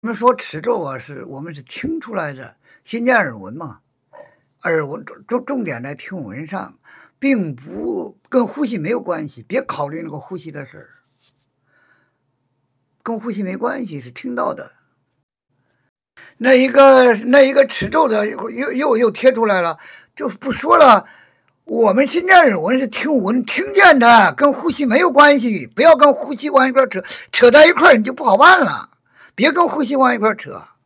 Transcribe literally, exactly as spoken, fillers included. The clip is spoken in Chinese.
我们说齿咒啊，是我们是听出来的，新见耳闻嘛。耳闻重重重点在听闻上，并不跟呼吸没有关系，别考虑那个呼吸的事儿，跟呼吸没关系，是听到的。那一个那一个齿咒的又又又贴出来了，就不说了。我们新见耳闻是听闻听见的，跟呼吸没有关系，不要跟呼吸往一块扯，扯在一块儿你就不好办了。别跟呼吸往一块扯。